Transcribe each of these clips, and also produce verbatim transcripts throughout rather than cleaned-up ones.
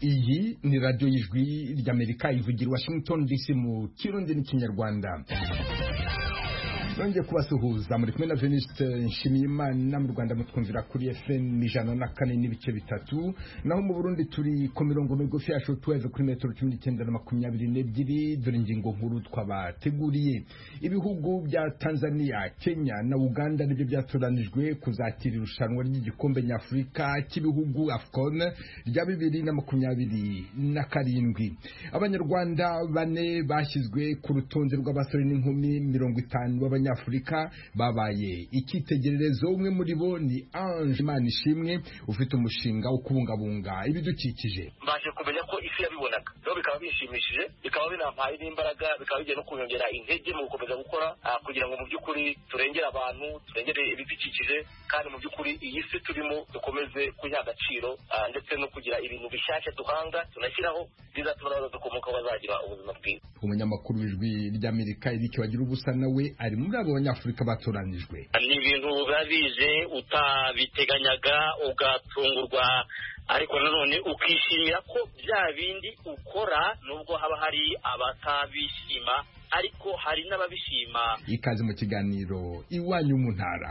iyi ni radiyo y'ijwi ry'Amerika ivugira Washington D C mu kirundi n'ikinyarwanda. Nongeye kubasuhuza muri kumwe na Venuste Nshimiyimana. Mu Rwanda mutwumvira kuri F M ijana na kane n'ibice bitatu, naho mu Burundi turi ku mirongo migufi ya shortwave kuri metero cumi n'icyenda na makumyabiri n'ebyiri. Dore ingingo nkuru twabateguriye. Ibihugu bya Tanzania, Kenya na Uganda nibyo byatoranijwe kuzakira irushanwa ry'igikombe nyafurika cy'ibihugu AFCON rya bibiri na makumyabiri na karindwi. Abanyarwanda bane bashyizwe ku rutonde rw'abasore n'inkumi mirongo itanu b'abanya Afrika babaye icyitegererezo. Umwe muri bo ni Ange Manishimwe ufite umushinga wo kubungabunga ibidukikije. Mbaje kumenya ko isi yabibonaga, rero bikaba bishimishije, bikaba binampaye n'imbaraga, bikaba bigiye no kunyongera intege mu gukomeza gukora kugira ngo mu by'ukuri turengere abantu, turengere ibidukikije, kandi mu by'ukuri iyi si turimo dukomeze kuyiha agaciro ndetse no kugira ibintu bishyashya duhanga tunashyiraho bizatuma dukomoka bazagira ubuzima bwiza. Umunyamakuru w'ijwi ry'Amerika Eric Bagirubusa nawe ari muri abo banyafurika batoranijwe. Ni ibintu biba bije utabiteganyaga ugatungurwa, ariko nanone ukishimira ko bya bindi ukora nubwo haba hari abatabishima ariko hari n'ababishima. Ikaze mu kiganiro Iwanyu mu Ntara.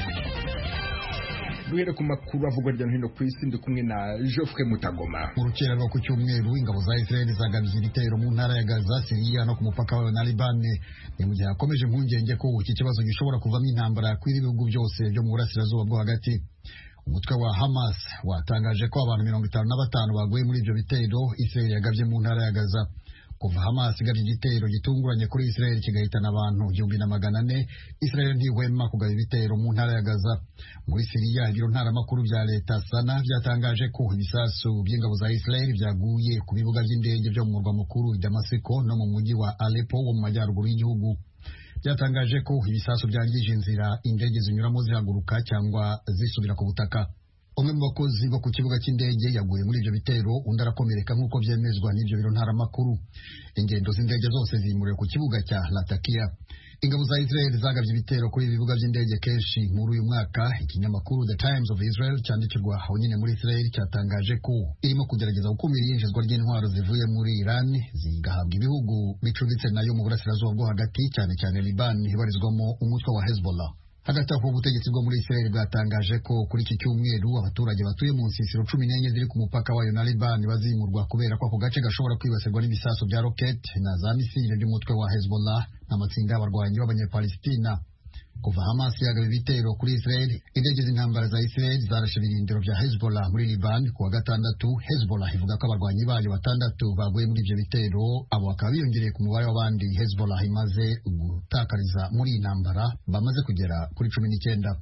Duhere ku makuru avugwa hirya no hino ku isi, ndi kumwe na Geoffrey Mutagoma. Mu rukera rwo ku cyumweru ingabo za Israel zagabye ibitero mu ntara ya Gaza, Syria no ku mupaka wa na Liban. Ni mu gihe hakomeje impungenge ko iki kibazo gishobora kuvamo intambara kw'iri ibihugu byose byo mu burasirazuba bwo hagati. Umutwe wa Hamas watangaje ko abantu mirongo itanu na batanu baguye muri ibyo bitero Israel yagabye mu ntara ya Gaza. Kuva Hamas igabye igitero gitunguranye kuri Israel kigahitana abantu igihumbi na magana ane, Israel ntihwema kugaba ibitero mu ntara ya Gaza. Muri Syria, ibiro ntaramakuru bya leta Sana byatangaje ko ibisasu by'ingabo za Israel byaguye ku bibuga by'indege byo mu murwa mukuru Damasiko no mu mujyi wa Aleppo wo mu majyaruguru y'igihugu. Byatangaje ko ibisasu byangije inzira indege zinyuramo zihaguruka cyangwa zisubira ku butaka. Umwe mu bakozi bo ku kibuga cy'indege yaguye muri ibyo bitero, undi arakomereka nk'uko byemezwa n'ibyo biro ntaramakuru. Ingendo z'indege zose zimuriwe ku kibuga cya Latakia. Ingabo za Israel zagabye ibitero kuri ibibuga by'indege kenshi muri uyu mwaka. Ikinyamakuru The Times of Israel cyandikirwa aho nyine muri Israel cyatangaje ko irimo kugerageza gukumira iyinjizwa ry'intwaro zivuye muri Iran zigahabwa ibihugu bicumbitse nayo mu burasirazuba bwo hagati, cyane cyane Liban ibarizwamo umutwe wa Hezbollah. Hagati aho ubutegetsi bwo muri Israel bwatangaje ko kuri iki cyumweru abaturage batuye mu nsisiro cumi n'enye ziri ku mupaka wayo na Liban bazimurwa kubera ko ako gace gashobora kwibasirwa n'ibisasu bya rocket na za misile by'umutwe wa Hezbollah n'amatsinda y'abarwanyi b'abanyapalestina. Kuva Hamas yagaba ibitero kuri Israel, indege z'intambara za Israel zarashe ibirindiro bya Hezbollah muri Liban. Kuwa gatandatu, Hezbollah ivuga ko abarwanyi bayo batandatu baguye muri ibyo bitero, abo bakaba biyongereye ku mubare w'abandi Hezbollah imaze gutakariza muri iyi ntambara bamaze kugera kuri cumi n'icyenda.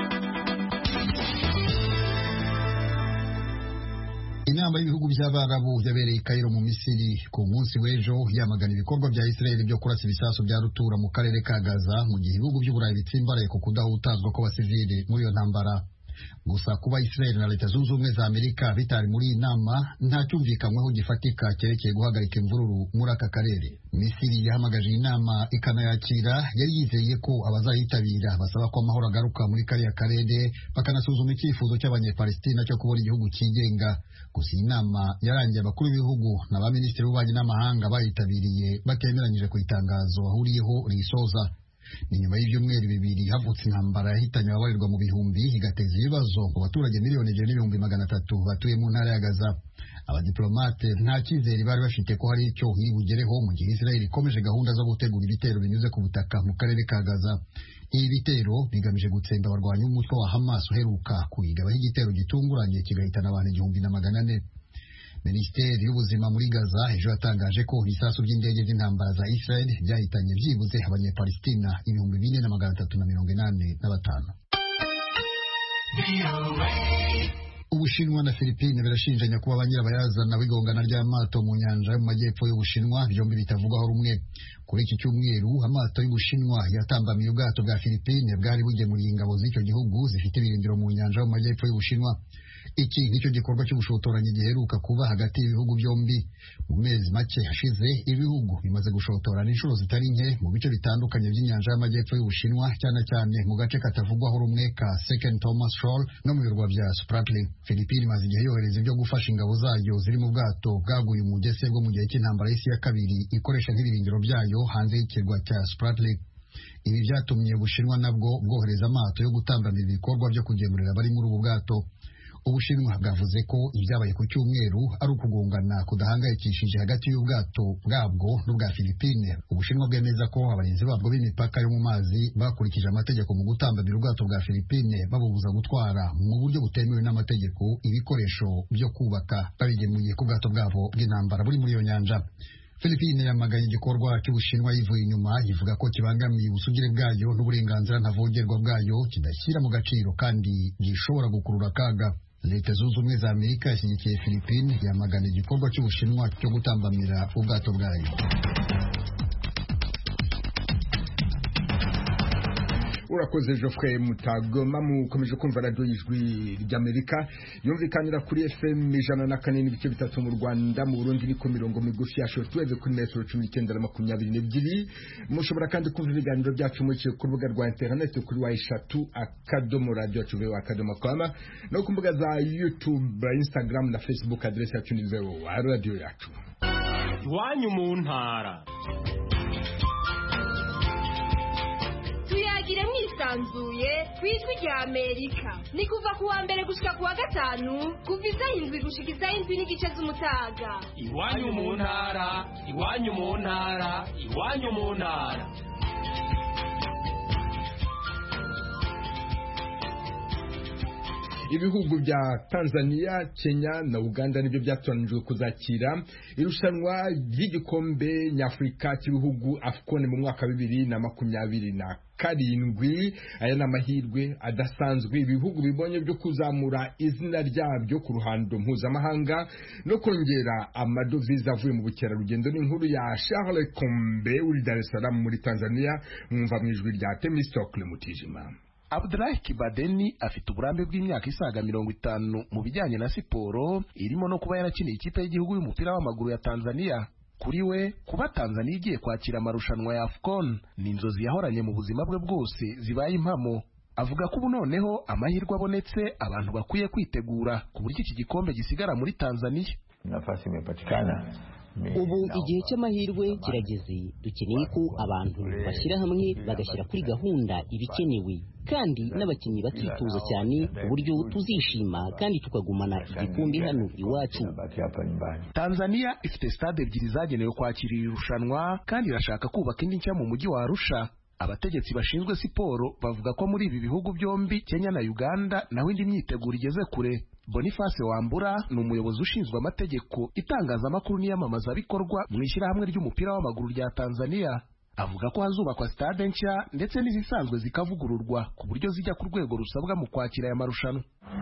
Inama y'ibihugu by'Abarabu yabereye i Cairo mu Misiri ku munsi w'ejo yamagana ibikorwa bya Israel byo kurasa ibisasu bya rutura mu karere ka Gaza, mu gihe ibihugu by'Uburayi bitsimbaraye ku kudahutazwa kw'abasivili muri iyo ntambara. Gusa kuba Israel na Leta Zunze Ubumwe za Amerika bitari muri iyi nama nta cyumvikanyweho gifatika cyerekeye guhagarika imvururu muri aka karere. Misiri yahamagaje iyi nama ikanayakira, yari yizeye ko abazayitabira basaba ko amahoro agaruka muri kariya karere, bakanasuzuma icyifuzo cy'abanyepalestina cyo kubona igihugu cyigenga. Gusa iyi nama yarangiye abakuru b'ibihugu na ba minisitiri b'ububanyi n'amahanga bayitabiriye batemeranyije ku itangazo bahuriyeho risoza. Ni nyuma y'ibyumweru bibiri havutse intambara yahitanye ababarirwa mu bihumbi, igateza ibibazo ku baturage miliyoni ebyiri n'ibihumbi magana atatu batuye mu ntara ya Gaza. Abadiplomate nta cyizere bari bafite ko hari icyo iri bugereho mu gihe Israel ikomeje gahunda zo gutegura ibitero binyuze ku butaka mu karere ka Gaza. Ibi bitero bigamije gutsemba abarwanyi b'umutwe wa Hamas uheruka kuyigabaho igitero gitunguranye kigahitana abantu igihumbi na magana ane. Minisiteri y'ubuzima muri Gaza ejo yatangaje ko ibisasu by'indege z'intambara za Israel byahitanye byibuze abanyapalestina ibihumbi bine na magana atatu na mirongo inani na batanu. Ubushinwa na Philippines birashinjanya kuba abanyirabayazana w'igongana ry'amato mu nyanja yo mu majyepfo y'Ubushinwa, byombi bitavugwaho rumwe. Kuri iki cyumweru amato y'Ubushinwa yatambamiye ubwato bwa Philippines bwari bugemuriye ingabo z'icyo gihugu zifite ibirindiro mu nyanja yo mu majyepfo y'Ubushinwa. Iki nicyo gikorwa cy'ubushotoranyi giheruka kuba hagati y'ibihugu byombi. Mu mezi make hashize ibihugu bimaze gushotorana inshuro zitari nke mu bice bitandukanye by'inyanja y'amajyepfo y'Ubushinwa, cyane cyane mu gace katavugwaho rumwe ka Second Thomas Shoal no mu birwa bya Spratly. Philippines imaze igihe yohereza ibyo gufasha ingabo zayo ziri mu bwato bwaguye umugese bwo mu gihe cy'intambara y'isi ya kabiri ikoresha nk'ibirindiro byayo hanze y'ikirwa cya Spratly. Ibi byatumye Ubushinwa nabwo bwohereza amato yo gutambamira ibikorwa byo kugemurira abari muri ubu bwato. Ubushinwa bwavuze ko ibyabaye ku cyumweru ari ukugongana kudahangayikishije hagati y'ubwato bwabwo n'ubwa Philippines. Ubushinwa bwemeza ko abarinzi babwo b'imipaka yo mu mazi bakurikije amategeko mu gutambamira ubwato bwa Philippines, babubuza gutwara mu buryo butemewe n'amategeko ibikoresho byo kubaka babigemuye ku bwato bwabo bw'intambara buri muri iyo nyanja. Philippines yamaganye igikorwa cy'Ubushinwa yivuye inyuma, ivuga ko kibangamiye ubusugire bwayo n'uburenganzira ntavogerwa bwayo, kidashyira mu gaciro kandi gishobora gukurura akaga. Leta Zunze Ubumwe za Amerika yashyigikiye Philippines yamagana igikorwa cy'Ubushinwa cyo gutambamira ubwato bwayo. Urakoze Geoffrey Mutagoma. Mukomeje kumva radio y'Ijwi ry'Amerika yumvikanira kuri F M ijana na kane n'ibice bitatu mu Rwanda, mu Burundi ni ku mirongo migufi ya shortwave kuri metero cumi n'icyenda na makumyabiri n'ebyiri. Mushobora kandi kumva ibiganiro byacu mu rubuga rwa internet kuri wa eshatu akadomo radio yacu voa akadomo com no ku mbuga za YouTube, Instagram na Facebook, adresse yacu ni voa radio yacu. Iwanyu mu ntara. Tuyagire mwisanzuye kwijwi rya Amerika. Ni kuva kuwa mbere gushika kuwa gatanu kuva isaha indwi gushika isaha indwi n'igice z'umutaga. Iwanyu mu ntara, iwanyu mu ntara, iwanyu mu ntara. Ibihugu bya Tanzania, Kenya na Uganda nibyo byatonjwe kuzakira irushanwa ry'igikombe nyafurika cy'ibihugu AFCON mu mwaka bibiri na makumyabiri na karindwi. Aya ni amahirwe adasanzwe ibihugu bibonye byo kuzamura izina ryabyo ku ruhando mpuzamahanga no kongera amadovize avuye mu bukerarugendo. N'inkuru ya Charles Kombe uri Dar es Salaam muri Tanzania, mwumva mu ijwi rya Temistokle Mutijima. Abdullahi Kibadeni afite uburambe bw'imyaka isaga mirongo itanu mu bijyanye na siporo, irimo no kuba yarakiniye ikipe y'igihugu y'umupira w'amaguru ya Tanzania. Kuri we, kuba Tanzania igiye kwakira amarushanwa ya AFCON ni inzozi yahoranye mu buzima bwe bwose zibaye impamo. Avuga ko ubu noneho amahirwe abonetse abantu bakwiye kwitegura ku buryo iki gikombe gisigara muri Tanzania. Nafasi imepatikana. Ubu igihe cy'amahirwe kirageze, dukeneye ko abantu bashyira hamwe bagashyira kuri gahunda ibikenewe, kandi n'abakinnyi bakitoza cyane ku buryo tuzishima kandi tukagumana igikombe hano iwacu. Tanzania ifite stade ebyiri zagenewe kwakira iri rushanwa kandi irashaka kubaka indi nshya mu mujyi wa Arusha. Abategetsi bashinzwe siporo bavuga ko muri ibi bihugu byombi, Kenya na Uganda, naho indi myiteguro igeze kure. Boniface Wambura ni umuyobozi ushinzwe amategeko, itangazamakuru n'iyamamazabikorwa mu ishyirahamwe ry'umupira w'amaguru rya Tanzania. Avuga ko hazubakwa stade nshya ndetse n'izisanzwe zikavugururwa ku buryo zijya ku rwego rusabwa mu kwakira aya marushanwa.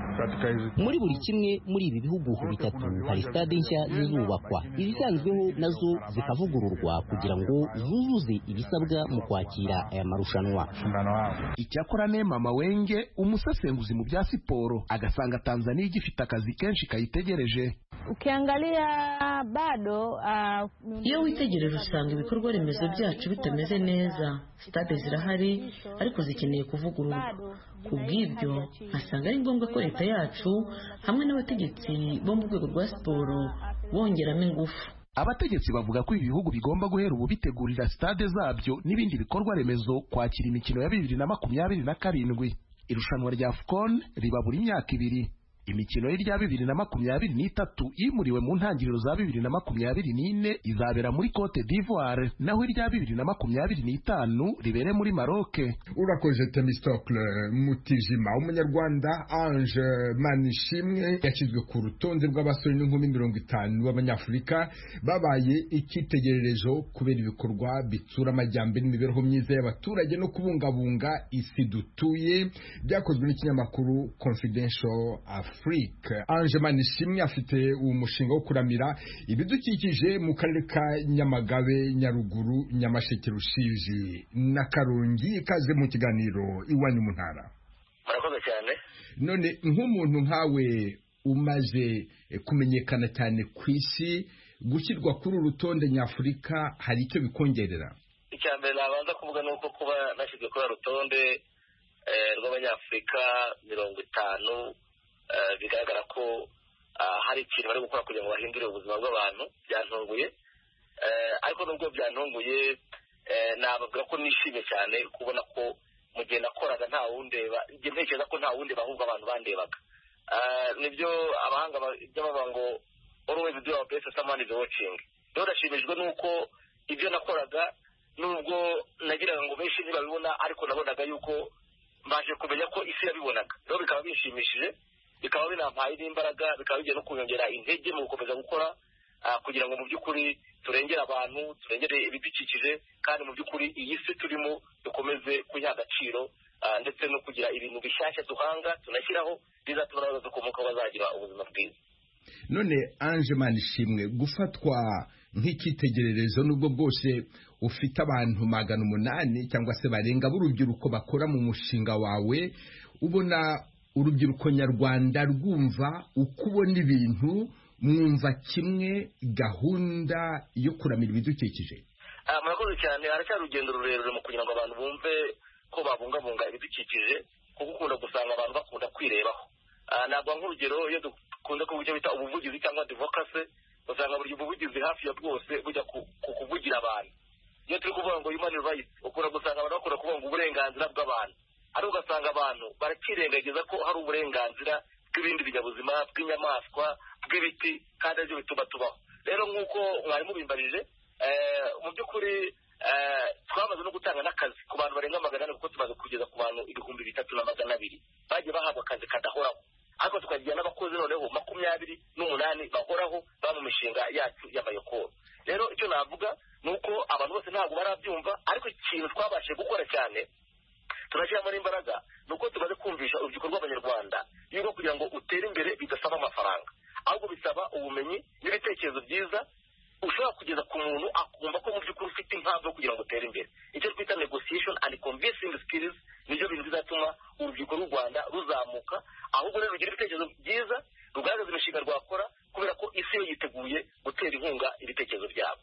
Muri buri kimwe muri ibi bihugu bitatu hari stade nshya zizubakwa, izisanzweho nazo zikavugururwa kugira ngo zuzuze ibisabwa mu kwakira aya marushanwa. Icyakora Neema Mawenge, umusesenguzi mu bya siporo, agasanga Tanzania igifite akazi kenshi kayitegereje. Ukiangalia bado uh, iyo witegereje usanga ibikorwa remezo byacu bitameze neza. Stade zirahari ariko zikeneye kuvugururwa. Kubw'ibyo asanga ari ngombwa ko leta yacu hamwe n'abategetsi bo mu rwego rwa siporo bongeramo ingufu. Abategetsi bavuga ko ibihugu bigomba guhera ubu bitegurira stade zabyo n'ibindi bikorwa remezo kwakira imikino ya bibiri na makumyabiri na karindwi. Irushanwa rya AFCON riba buri myaka ibiri. Imikino y'irya bibiri na makumyabiri n'itatu yimuriwe mu ntangiriro za bibiri na makumyabiri n'ine izabera muri Cote d'Ivoire, naho irya bibiri na makumyabiri n'itanu ribere muri Maroc. Urakoze Temistokle Mutijima. Umunyarwanda Ange Manishimwe yashyizwe ku rutonde rw'abasore n'inkumi mirongo itanu b'Abanyafurika babaye icyitegererezo kubera ibikorwa bitsura amajyambere n'imibereho myiza y'abaturage no kubungabunga isi dutuye, byakozwe n'ikinyamakuru Confidential Afrique. Ange Manishimwe afite umushinga wo kuramira ibidukikije mu karere ka Nyamagabe, Nyaruguru, Nyamasheke, Rusizi na Karongi. Ikaze mu kiganiro Iwanyu mu ntara. Murakoze cyane. None nk'umuntu nkawe umaze kumenyekana cyane ku isi gushyirwa kuri uru rutonde nyafurika hari icyo bikongerera? icya mbere nabanza kuvuga ni uko kuba nashyizwe kuri uru rutonde rw'abanyafurika mirongo itanu bigaragara ko hari ikintu bari gukora kugira ngo bahindure ubuzima bw'abantu byantunguye, ariko nubwo byantunguye nababwira ko nishimye cyane kubona ko mu gihe nakoraga nta wundeba, igihe ntekereza ko nta wundeba ahubwo abantu bandebaga. Nibyo abahanga bavuga ngo always do our best someone is watching. Rero ndashimishijwe nuko ibyo nakoraga nubwo nagiraga ngo benshi ntibabibona, ariko nabonaga yuko mbaje kumenya ko isi yabibonaga. Rero bikaba bishimishije, bikaba binampaye n'imbaraga, bikaba bigiye no kunyongera intege mu gukomeza gukora kugira ngo mu by'ukuri turengere abantu, turengere ibidukikije, kandi mu by'ukuri iyi si turimo dukomeze kuyiha agaciro ndetse no kugira ibintu bishyashya duhanga tunashyiraho bizatuma n'abazadukomoka bazagira ubuzima bwiza. None Ange Manishimwe, gufatwa nk'icyitegererezo nubwo bwose ufite abantu magana umunani cyangwa se barenga b'urubyiruko bakora mu mushinga wawe, ubona urubyiruko nyarwanda rwumva uko ubona ibintu, mwumva kimwe gahunda yo kuramira ibidukikije? Murakoze cyane. haracyari urugendo rurerure mu kugira ngo abantu bumve ko babungabunga ibidukikije, kuko ukunda gusanga abantu bakunda kwirebaho. Ntabwo nk'urugero iyo dukunze kuvuga icyo bita ubuvugizi cyangwa advocacy, usanga buri buvugizi hafi ya bwose bujya ku kuvugira abantu. Iyo turi kuvuga ngo human rights, ukunda gusanga abantu bakunda kuvuga ngo uburenganzira bw'abantu, ariko ugasanga abantu barakirengagiza ko hari uburenganzira bw'ibindi binyabuzima, bw'inyamaswa, bw'ibiti, kandi aribyo bituma tubaho. Rero nk'uko mwari mubimbarije, mu by'ukuri twamaze no gutanga n'akazi ku bantu barenga magana ane, kuko tumaze kugeza ku bantu ibihumbi bitatu na magana abiri bagiye bahabwa akazi kadahoraho, ariko tukagira n'abakozi noneho makumyabiri n'umunani bahoraho baba mu mishinga yacu y'amayokoro. Rero icyo navuga ni uko abantu bose ntabwo barabyumva, ariko ikintu twabashije gukora cyane turashyiramo n'imbaraga ni uko tumaze kumvisha urubyiruko rw'abanyarwanda yuko kugira ngo utere imbere bidasaba amafaranga, ahubwo bisaba ubumenyi n'ibitekerezo byiza ushobora kugeza ku muntu akumva ko mu by'ukuri ufite impamvu yo kugira ngo utere imbere. Icyo twita negotiation and convincing skills nibyo bintu bizatuma urubyiruko rw'u Rwanda ruzamuka, ahubwo rero rugira ibitekerezo byiza, rugaragaza imishinga rwakora, kubera ko isi yo yiteguye gutera inkunga ibitekerezo byabo.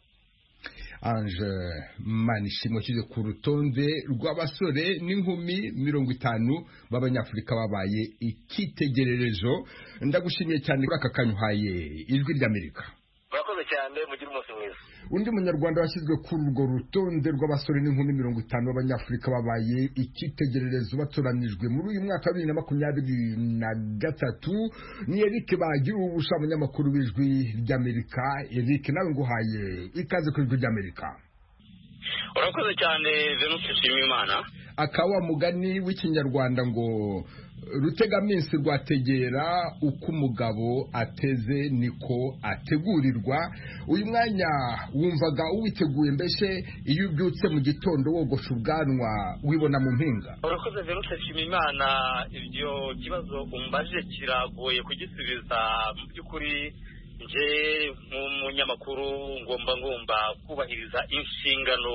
Ange Manishimwe ushyize ku rutonde rw'abasore n'inkumi mirongo itanu b'abanyafurika babaye icyitegererezo. Ndagushimiye cyane kuri aka kanya uhaye Ijwi ry'Amerika. Murakoze cyane, mugire umunsi mwiza. Undi munyarwanda washyizwe kuri urwo rutonde rw'abasore n'inkumi mirongo itanu b'abanyafurika babaye icyitegererezo batoranijwe muri uyu mwaka wa bibiri na makumyabiri na gatatu ni Eric Bagira ubusha, umunyamakuru w'Ijwi ry'Amerika. Eric, nawe nguhaye ikaze ku Ijwi ry'Amerika. Urakoze cyane Venus Nshimiyimana. Akawa mugani w'ikinyarwanda ngo rutegaminsi rwategera uko umugabo ateze niko ategurirwa. Uyu mwanya wumvaga uwiteguye, mbese iyo ubyutse mu gitondo wogosha ubwanwa wibona mu mpinga? Urakoze Venus Nshimiyimana, ibyo kibazo umbaje kiragoye kugisubiza. Mu by'ukuri nje nk'umunyamakuru ngomba ngomba kubahiriza inshingano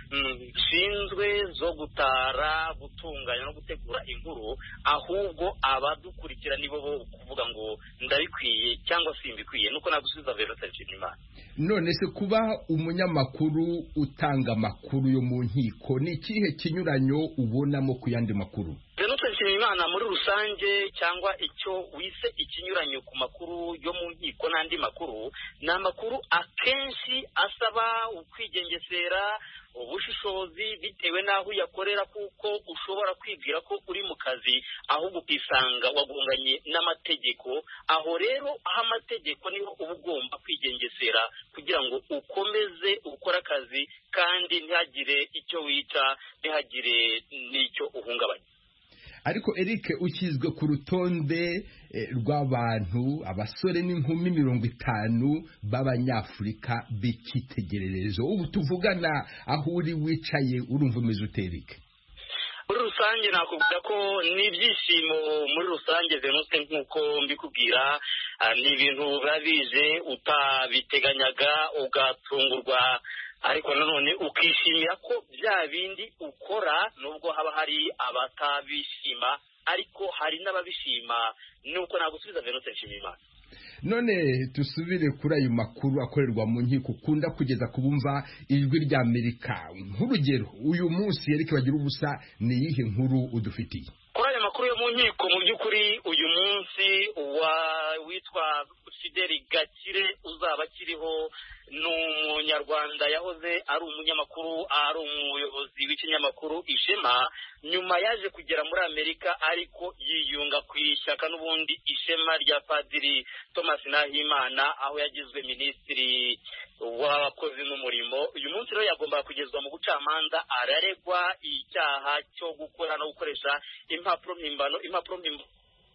nshinzwe zo gutara, gutunganya no gutegura inkuru, ahubwo abadukurikira nibo bo kuvuga ngo ndabikwiye cyangwa simbikwiye. nuko nagusubiza Venus Nshimiyimana. None se kuba umunyamakuru utanga amakuru yo mu nkiko, ni ikihe kinyuranyo ubonamo ku yandi makuru? Venus Nshimiyimana, muri rusange cyangwa icyo wise ikinyuranyo ku makuru yo mu nkiko n'andi makuru, ni amakuru akenshi asaba ukwigengesera, ubushishozi, bitewe n'aho uyakorera, kuko ushobora kwibwira ko uri mu kazi ahubwo ukisanga wagonganye n'amategeko. Aho rero aho amategeko niho uba ugomba kwigengesera kugira ngo ukomeze ukore akazi, kandi ntihagire icyo wica, ntihagire n'icyo uhungabanya. Ariko Eric, ushyizwe ku rutonde rw'abantu abasore n'inkumi mirongo itanu b'abanyafurika b'icyitegererezo. Ubu tuvugana aho uri wicaye urumva umeze ute Eric? Muri rusange nakubwira ko n'ibyishimo muri rusange Venus, nk'uko mbikubwira, ni ibintu biba bije utabiteganyaga, ugatungurwa ariko nanone ukishimira ko bya bindi ukora nubwo haba hari abatabishima ariko hari n'ababishima nuko nagusubiza Venuste Nshimiyimana. None tusubire kuri ayo makuru akorerwa mu nkiko ukunda kugeza ku bumva ijwi rya Amerika, nk'urugero uyu munsi Eric Bagiruwubusa ni iyihe nkuru udufitiye? Kuri ayo makuru yo mu nkiko mu by'ukuri uyu munsi wa witwa Fideli Gakire uzaba akiriho ni umunyarwanda yahoze ari umunyamakuru ari umuyobozi w'ikinyamakuru Ishema, nyuma yaje kugera muri Amerika ariko yiyunga ku ishyaka n'ubundi Ishema rya Padiri Thomas Nahimana aho yagizwe minisitiri w'abakozi n'umurimo. Uyu munsi rero yagombaga kugezwa mu bucamanza, araregwa icyaha cyo gukora no gukoresha impapuro mpimbano impapuro mpimbano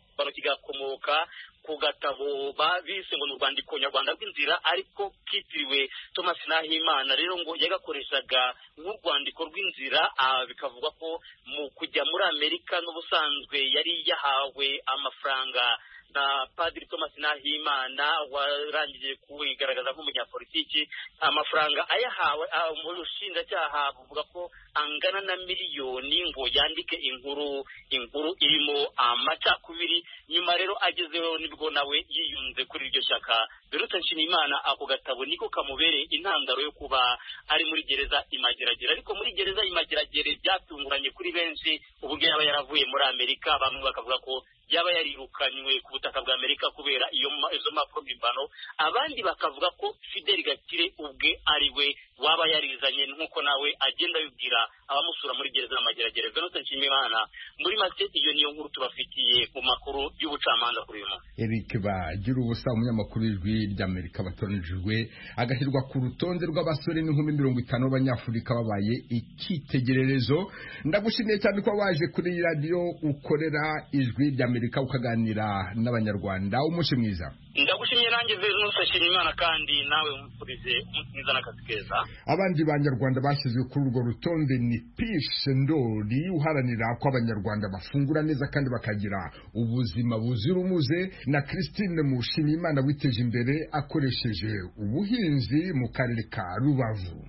kigakomoka ku gatabo bise ngo ni urwandiko nyarwanda rw'inzira ariko kitiriwe Thomas Nahimana. Rero ngo yagakoreshaga nk'urwandiko rw'inzira, bikavugwa ko mu kujya muri Amerika n'ubusanzwe yari yahawe amafaranga na Padiri Thomas Nahimana warangije kuwigaragaza nk'umunyapolitiki. Amafaranga ayahawe mu rushinjacyaha buvuga ko angana na miliyoni ngo yandike inkuru inkuru irimo amacakubiri. Nyuma rero agezeho nibwo nawe yiyunze kuri iryo shyaka. Venuste Nshimiyimana ako gatabo niko kamubereye intandaro yo kuba ari muri gereza Imageragere, ariko muri gereza Imageragere byatunguranye kuri benshi uburyo yaba yaravuye muri Amerika. Bamwe bakavuga ko yaba yarirukanywe ku butaka bwa Amerika kubera iyo izo mpapuro mpimbano, abandi bakavuga ko Fideli Gakire ubwe ari we waba yarizanye nk'uko nawe agenda yubwira abamusura muri gereza y'Amageragere. Venuste Nshimiyimana, muri make iyo niyo nkuru tubafitiye mu makuru y'ubucamanza kuri uyu munsi. Eric Bagiruwubusa umunyamakuru w'ijwi ry'Amerika batoranijwe agashyirwa ku rutonde rw'abasore n'inkumi mirongo itanu b'Abanyafurika babaye icyitegererezo. Ndagushimiye cyane ko waje kuri radio ukorera ijwi ry'Amerika ukaganira n'Abanyarwanda. Umunsi mwiza. Ndagushimiye nanjye Venuste Nshimiyimana kandi nawe umfurize umunsi n'akazi keza. Abandi banyarwanda bashyizwe kuri urwo rutonde ni Peace Ndoli uharanira ko Abanyarwanda bafungura neza kandi bakagira ubuzima buzira umuze, na Christine Mushimiyimana witeje imbere akoresheje ubuhinzi mu karere ka Rubavu.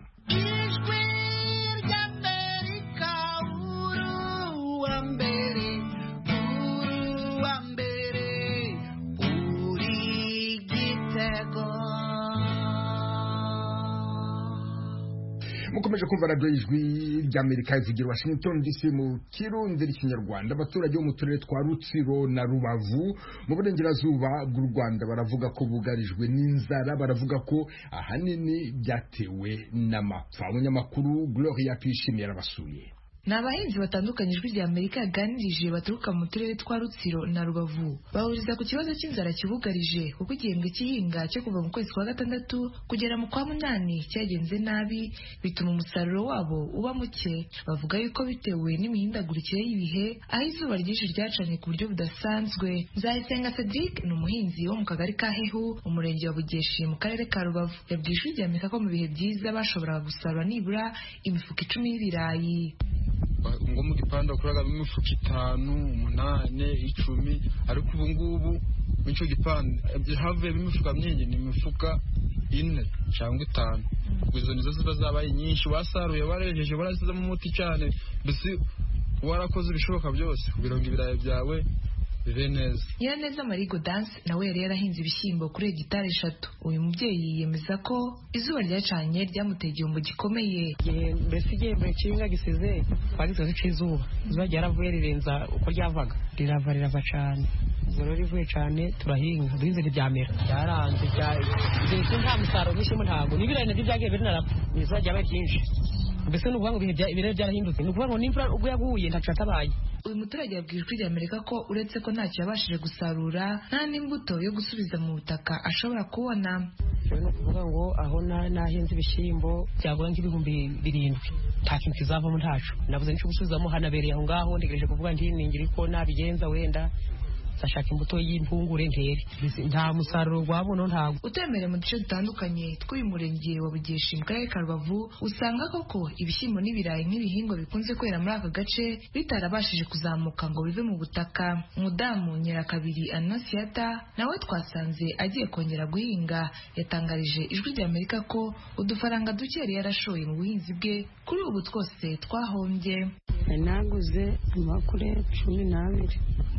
Mukomeje kumva radio ijwi ry'Amerika ivugira Washington D C mu Kirundi n'Ikinyarwanda. Abaturage bo mu turere twa Rutsiro na Rubavu mu burengerazuba bw'u Rwanda baravuga ko bugarijwe n'inzara, baravuga ko ahanini byatewe n'amapfa. Umunyamakuru Gloria Tuyishimiye yarabasuye. Ni abahinzi batandukanye ijwi rya Amerika yaganirije baturuka mu turere twa Rutsiro na Rubavu bahuriza ku kibazo cy'inzara kibugarije kuko igihembwe cy'ihinga cyo kuva mu kwezi kwa gatandatu kugera mu kwa munani cyagenze nabi bituma umusaruro wabo uba muke. Bavuga yuko bitewe n'imihindagurikire y'ibihe aho izuba ryinshi ryacanye ku buryo budasanzwe. Nzayisenga Cedric ni umuhinzi wo mu kagari ka Hehu umurenge wa Bugeshi mu karere ka Rubavu. Yabwiye ijwi rya Amerika ko mu bihe byiza bashoboraga gusarura nibura imifuka icumi y'ibirayi. ngo mu gipanda kuraga imifuka itanu umunane icumi, ariko ubu ngubu mico gipanda havuye imifuka myinshi ni imifuka ine cyangwa itanu. Izo nizo ziba zabaye nyinshi, wasaruye warejeje warasizemo umuti cyane, mbese warakoze ibishoboka byose kugira ngo ibirayi byawe bibe neza. Nyiraneza Marigo Dance nawe yari yarahinze ibishyimbo kuri hegitari eshatu. Uyu mubyeyi yemeza ko izuba ryacanye ryamuteye igihombo gikomeye. Mbese igihembwe cy'inga gisize twagize cy'izuba, izuba ryaravuye rirenza uko ryavaga rirava rirava cyane. Zero rivuye cyane turahinga duhinze ntibyamera byaranze byaje nta musaruro mwishimo ntago n'ibirayi nabyo byagiye birinarapfa izuba ryabaye ryinshi. Mbese n'uvuga ngo ibirere byarahindutse, n'uvuga ngo n'imvura ubwo yaguye ntacu yatabaye. Uyu muturage yabwiye ijwi rya Amerika ko uretse ko ntacyo yabashije gusarura nta n'imbuto yo gusubiza mu butaka ashobora kubona. Ni ukuvuga ngo aho nahinze ibishyimbo byagura nk'ibihumbi birindwi nta kintu kizavamo ntacu, nabuze n'icyo gusubizamo hanabereye aho ngaho ntegereje kuvuga nti ningira ko nabigenza wenda zashaka imbuto y'impungure nkere nta musaruro gwabona nta utemere mu duce dutandukanye tw'uyu murenge wa Bugeshi mu karere ka Rubavu usanga koko ibishyimbo n'ibirayi nk'ibihingwa bikunze kwera muri aka gace bitarabashije kuzamuka ngo bive mu butaka. Mudamu Nyirakabiri Anosiata nawe twasanze agiye kongera guhinga yatangarije Ijwi ry'Amerika ko udufaranga duke yari yarashoye mu buhinzi bwe kuri ubu twose twahombye. Naguze amakure cumi n'abiri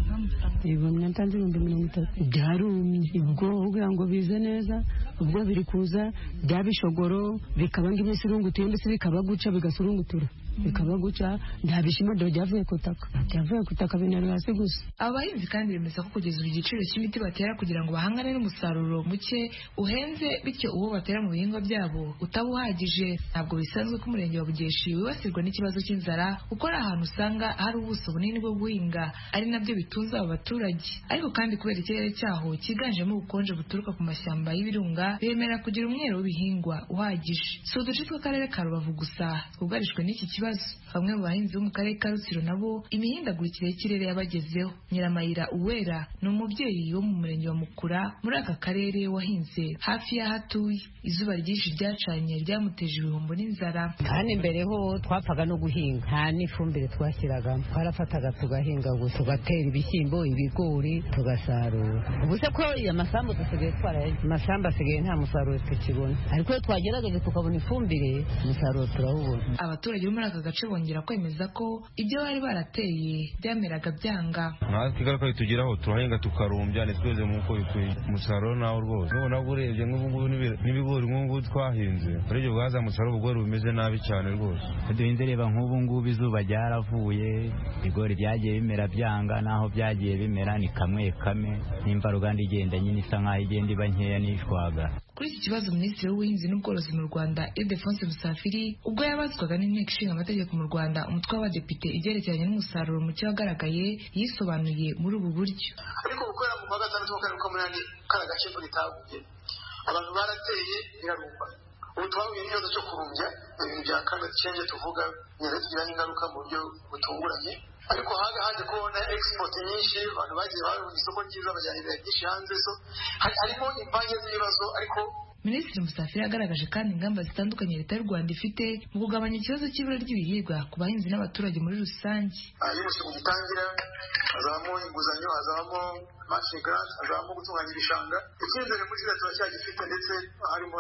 ibihumbi natanze ibihumbi mirongo itatu byarumye ubwo kugira ngo bize neza ubwo biri kuza byabishogoro bikaba ng'ibisurungutuye ndetse bikaba guca bigasurungutura bikaba guca nta bishimo do byavuye kutaka byavuye kutaka binari hasi gusa. Abahinzi kandi bemeza ko kugeza ubu igiciro cy'imiti batera kugira ngo bahangane n'umusaruro muke uhenze bityo uwo batera mu bihingwa byabo utabuhagije. Ntabwo bisanzwe ko umurenge wa Bugeshi wibasirwa n'ikibazo cy'inzara kuko ari ahantu usanga hari ubuso bunini bwo guhinga ari nabyo bitunze abo baturage, ariko kandi kubera ikirere cyaho cyiganjemo ubukonje buturuka ku mashyamba y'ibirunga bemera kugira umwero w'ibihingwa uhagije. Si uduce tw'akarere ka Rubavu gusa twugarijwe n'iki kibazo. Bamwe mu bahinzi bo mu karere ka Rutsiro nabo imihindagurikire y'ikirere yabagezeho. Nyiramayira Uwera ni umubyeyi wo mu murenge wa Mukura muri aka karere wahinze hafi y'aho atuye. Izuba ryinshi ryacanye ryamuteje ibihombo n'inzara. Kandi mbere ho twapfaga no guhinga nta n'ifumbire twashyiragamo, twarafataga tugahinga gusa tugatera ibishyimbo ibigori tugasarura. Ubu se ko amasambu dusigaye twaraye amasambu asigaye nta musaruro tukibona, ariko iyo twagerageje tukabona ifumbire umusaruro turawubona. Abaturage bo muri aka gace bongera kwemeza ko ibyo bari barateye byameraga byanga. Natwe igaruka bitugeraho turahinga tukarumbya ntitweze nk'uko bikwiye, umusaruro nawo rwose none nabwo urebye nk'ubu n'ibigori nk'ubu twahinze urebye bwaza umusaruro ubugori bumeze nabi cyane rwose. Duhinze reba nk'ubu ngubu izuba ryaravuye ibigori byagiye bimera byanga naho byagiye bimera ni kamwe kamwe n'imvaruganda igenda nyine isa nk'aho igenda iba nkeya n'ishwaga. Kuri iki kibazo Minisitiri w'Ubuhinzi n'Ubworozi mu Rwanda Ildefonse Musafiri ubwo yabazwaga n'Inteko Ishinga Amategeko mu Rwanda umutwe w'abadepite ibyerekeranye n'umusaruro muke wagaragaye yisobanuye muri ubu buryo. Ariko gukora mu kwa gatandatu wa karindwi k'umunani kara gace itaguye abantu barateye birarumba. Ubu twahuye n'ikibazo cyo kurumbya ibintu bya climate change tuvuga nyine tugira ingaruka mu buryo butunguranye, ariko haga haje kubona export nyinshi abantu bagiye babona isoko ryiza bajyanira byinshi hanze, so harimo impange z'ibibazo. Ariko Minisitiri Musafiri yagaragaje kandi ingamba zitandukanye Leta y'u Rwanda ifite mu kugabanya ikibazo cy'ibura ry'ibiribwa ku bahinzi n'abaturage muri rusange. Iyo umushinga ugitangira hazabamo inguzanyo, hazabamo matching grant, hazabamo gutunganya ibishanga. Icyizere muri Leta turacyagifite ndetse harimo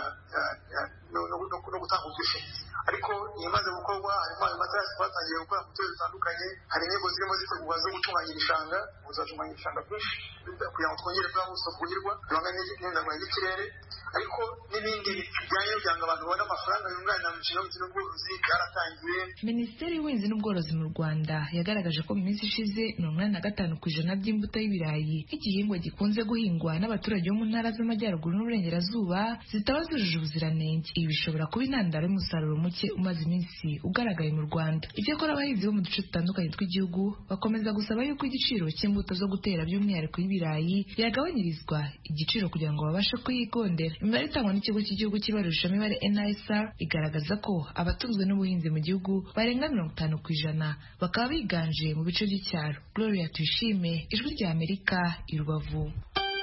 no gutanga ubwishingizi, ariko imaze gukorwa harimo ayo matarasi twatangiye gukora mu turere dutandukanye. Hari intego zirimo zikorwa zo gutunganya ibishanga, uzatunganya ibishanga byinshi kugira ngo twongere bwa buso bwuhirwa duhangane n'ihindagurika ry'ikirere, ariko n'ibindi bijyanye kugira ngo abantu babone amafaranga yunganira mu mishinga y'ubuhinzi n'ubworozi byaratangiye. Minisiteri y'Ubuhinzi n'Ubworozi mu Rwanda yagaragaje ko mu minsi ishize mirongo inani na gatanu ku ijana by'imbuto y'ibirayi nk'igihingwa gikunze guhingwa n'abaturage bo mu ntara z'Amajyaruguru n'Uburengerazuba zitaba zujuje ubuziranenge. Ibi bishobora kuba intandaro y'umusaruro muke umaze iminsi ugaragaye mu Rwanda. Icyakora abahinzi bo mu duce dutandukanye tw'igihugu bakomeza gusaba yuko igiciro cy'imbuto zo gutera by'umwihariko y'ibirayi yagabanyirizwa igiciro kugira ngo babashe kuyigondera. Imibare itangwa n'ikigo cy'igihugu cy'ibarurishamibare N I S R igaragaza ko abatunzwe n'ubuhinzi mu gihugu barenga mirongo itanu ku ijana bakaba biganje mu bice by'icyaro. Gloria Tuyishime, Ijwi ry'Amerika, i Rubavu.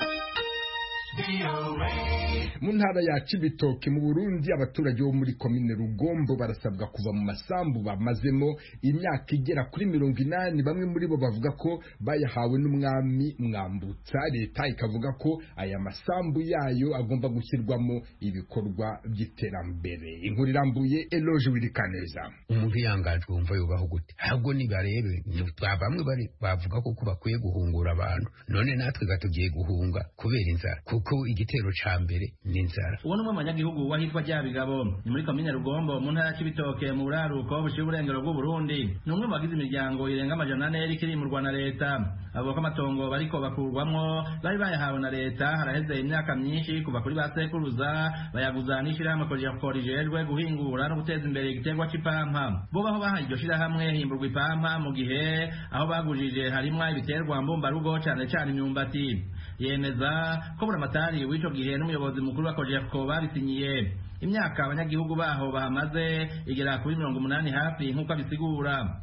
Mu ntara ya Cibitoke mu Burundi abaturage bo muri komine Rugombo barasabwa kuva mu masambu bamazemo imyaka igera kuri mirongo inani. Bamwe muri bo bavuga ko bayahawe n'umwami Mwambutsa, leta ikavuga ko aya masambu yayo agomba gushyirwamo ibikorwa by'iterambere. Inkuru irambuye Eloge Wirikaneza. Umuntu yangajwe umva yubaho gute? Ahubwo nibarebe bamwe bari bavuga ko bakwiye guhungura abantu, none natwe gatugiye guhunga kubera inzara, kuko igitero ca mbere ni inzara. Uwo numwe abanyagihugu wahitwa Ryabigabo ni muri komine Rugombo mu ntara y'Ibitoke mu buraruko bushira uburengero bw'u Burundi. Ni umwe mu bagize imiryango irenga amajana ane ikirimurwa na leta. Avuga ko amatongo bariko bakurwamwo bari bayahawe na leta haraheze imyaka myinshi kuva kuri basekuruza bayaguza n'ishirahamwe Cogeco rijejwe guhingura no guteza imbere igiterwa c'ipampa. Bo baho bahaye iryo shirahamwe himburwa ipampa mu gihe aho bagujije harimwa ibiterwa mbumbarugo cane cane imyumbati. Yemeza ko buramatari w'ico gihe n'umuyobozi mukuru wa Cogeco babisinyiye. Imyaka abanyagihugu baho bahamaze igera kuri mirongo umunani hafi nk'uko abisigura.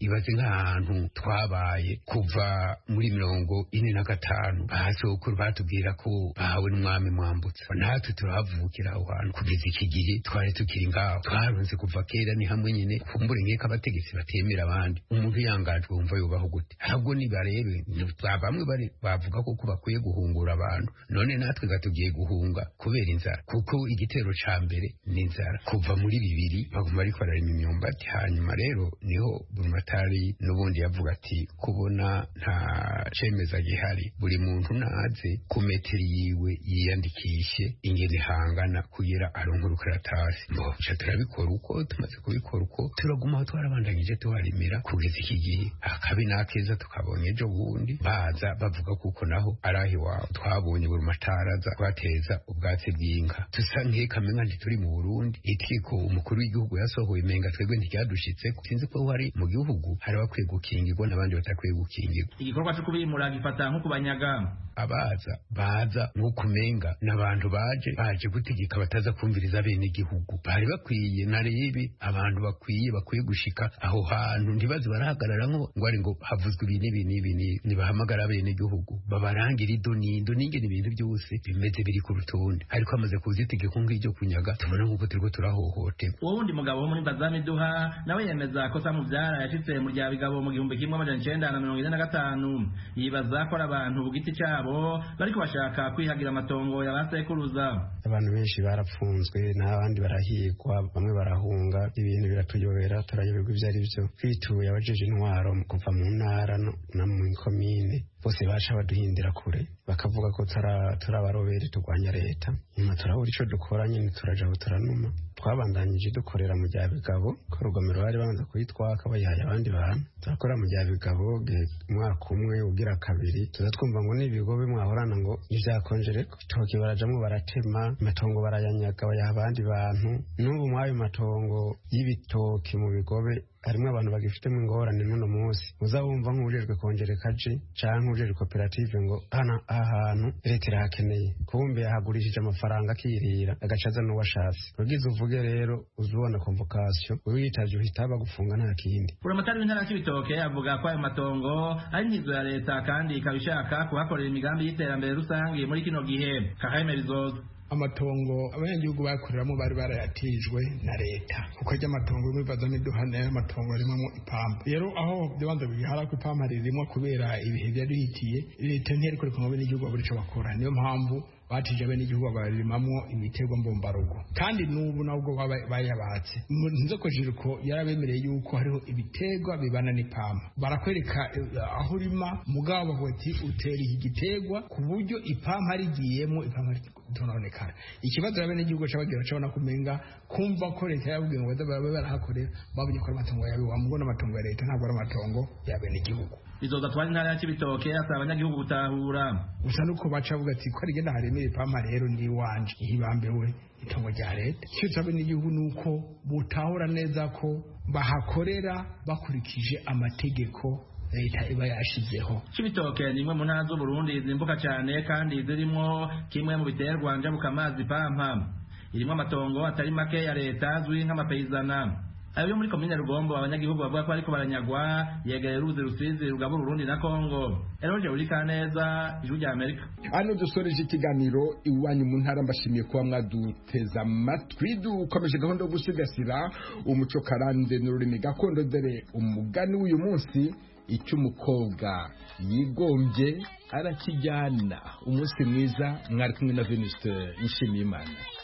ibaze nk'ahantu twabaye kuva muri mirongo ine na gatanu basokuru batubwira ko bahawe n'umwami mwambutsa natwe turahavukira aho hantu kugeza iki gihe twari tukiri ngaho twarunze kuva kera ni hamwe nyine kumbure nk'eko abategetsi batemera abandi umuntu yangajwe wumva yubaho gute ahubwo nibarebe bamwe bari bavuga ko bakwiye guhungura abantu none natwe gatugiye guhunga kubera inzara kuko igitero ca mbere ni inzara kuva muri bibiri baguma ariko bararima imyumbati hanyuma rero niho Burumatari n'ubundi yavuga ati kubona nta cemeza gihari buri muntu naze ku metero yiwe yiyandikishe ingene hangana kugira aronke urukaratasi mbo ca turabikora uko tumaze kubikora uko turaguma aho twarabandanyije tuharimira kugeza iki gihe akabi n'akeza tukabonye ejo bundi baza bavuga kuko naho arahi wawe twabonye Burumatari aza twateza ubwatsi bw'inka tusa nk'ekamenga ntituri mu Burundi itegeko umukuru w'igihugu yasohoye menga twebwe ntiryadushitse sinzi ko hari mu gihugu hari bakwiye gukingirwa n'abandi batakwiye gukingirwa igikorwa cyo kubimura gifata nko kubanyaga abaza baza nk'ukumenga n'abantu baje baje gutegeka bataza kumviriza bene igihugu bari bakwiye narebi abantu bakwiye bakwiye gushika aho hantu ntibazi barahagarara ngo ngo ari ngo havuzwe ibi n'ibi n'ibi nibahamagara bene igihugu babarangira idonindo n'ingene ibintu byose bimeze biri ku rutonde ariko amaze kuzitegeka nk'iryo kunyaga tubona nk'uko turiko turahohoterwa uwo wundi mugabo wo muri Bazamiduha nawe yemeza ko Samuvyara yashitse mu rya bigabo mu gihumbi kimwe amajana icenda na mirongo ine na gatanu yibaza ko abantu ku giti cyabo bariko bashaka kwihagira amatongo y'abasekuruza abantu benshi barapfunzwe n'abandi barahigwa bamwe barahunga ibintu biratuyobera turayoberwa ivyo ari byo twituye abajeje intwaro mu kuva mu ntara no mu komine bose baca baduhindira kure bakavuga ko turabarobere turwanya leta nyuma turabura ico dukora nyine turaja aho turanuma twabandanyije dukorera mu rya bigabo ko rugomero bari bamaze kuyitwaka bayihaye abandi bantu turakora mu rya bigabo umwaka umwe ugira kabiri tuza twumva ngo n'ibigobe mwahorana ngo ivyakonjereko itoke barajamwo baratema amatongo barayanyaga bayaha abandi bantu n'ubu mwayo matongo y'ibitoki mu bigobe harimo abantu bagifitemo ingorane n'uno munsi uzabumva nk'ujejwe kongereka je canke ujejwe koperative ngo hana ahantu leta irahakeneye kumbe yahagurishije amafaranga akirira agacaza n'uwashatse ugize uvuge rero uzubona convocation uyitaje uhitaba gufunga nta kindi Buramatari w'intara y'Ibitoke avuga ko ayo matongo ari nkizo ya leta kandi ikabishaka kuhakorera imigambi y'iterambere rusange muri kino gihe Kaheme Bizoza amatongo abanyagihugu bakoreramo bari barayatijwe na leta kuko ajya amatongo muri Bazamiduha nayo amatongo arimo ipampa rero aho byabanza bihara ko ipampa ririmo kubera ibihe byari hitiye leta ntiyari kureka ngo n'igihugu buri cyo bakora niyo mpamvu batije bene igihugu barimamwo imitego mbombarugo kandi n'ubu nabwo bayabatse nzo ko jiriko yarabemereye yuko hariho ibitegwa bibana n'ipampa barakwereka aho urima mugabo bati utera iki gitegwa ku buryo ipampa rigiyemo ipampa tunonekana ikibazo bene igihugu cabagira cabona kumenga kumva ko leta yabwiye ngo babe barahakorera babonye ko amatongo yawe wamubona amatongo ya leta ntabwo ari amatongo ya bene igihugu Bizoza twari ntara ya Cibitoke asaba abanyagihugu gutahura gusa nuko baca bavuga ati ko ari genda haremeye ipampa rero ni wanje ihibambewe itongo rya leta icyo cyabe n'igihugu nuko butahura neza ko bahakorera bakurikije amategeko leta iba yashizeho Cibitoke ni imwe mu ntara z'u Burundi zimbuka cyane kandi zirimo kimwe mu biterwa njabuka amazi pampa irimo amatongo atari make ya leta azwi nk'amapeyizana ayo muri komine Rugombo abanyagihugu bavuga ko ariko baranyagwa yegereye uruzi rusizi rugabura Burundi na Kongo eroje uri kaneza ijuru rya Amerika ano dusoreje ikiganiro iwanyu mu ntara mbashimiye kuba mwaduteza amatwi dukomeje gahunda yo gusigasira umuco karande n'ururimi gakondo dore umugani w'uyu munsi icyo umukobwa yigombye arakijyana umunsi mwiza mwari kumwe na Venuste Nshimiyimana.